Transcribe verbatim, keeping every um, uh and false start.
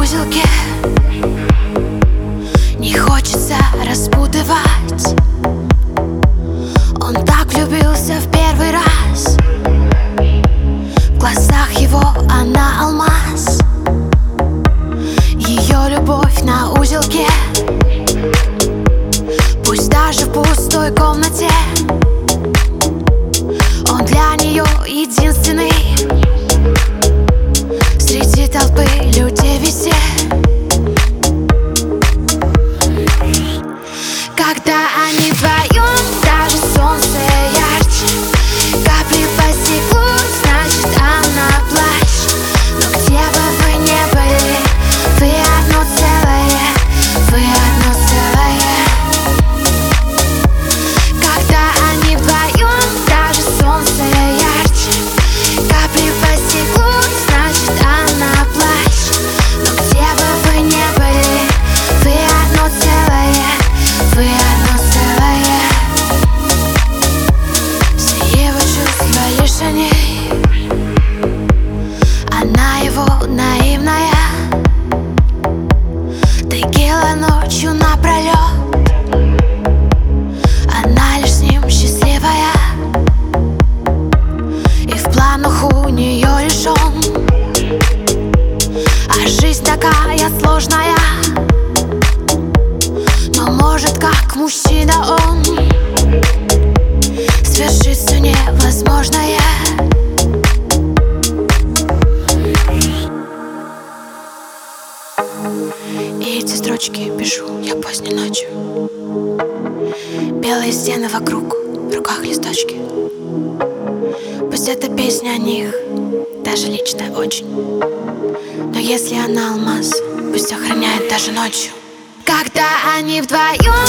узелке. Не хочется распутывать. Он так влюбился в первый раз. В глазах его она алмаз. Ее любовь на узелке. Пусть даже в пустой комнате он для нее единственный. Среди толпы людей везде. Когда они вдвоем, даже солнце ярче. Капли по стеклу, значит она плачет. Но где бы вы ни были, вы одно целое, вы одно целое. Когда они вдвоем, даже солнце ярче. Капли по стеклу, значит она плачет. Но где бы вы ни были, вы одно целое, вы одно целое. Все его чувства лишь о ней. Она его наивная. Текила ночью напролет. Она лишь с ним счастливая. И в планах у нее лишь он. А жизнь такая сложная. Но может, как мужчина он свершит все невозможное. И эти строчки пишу я поздней ночью. Белые стены вокруг, в руках листочки. Пусть эта песня о них, даже личная очень. Но если она алмаз, пусть охраняет даже ночью. Когда они вдвоем,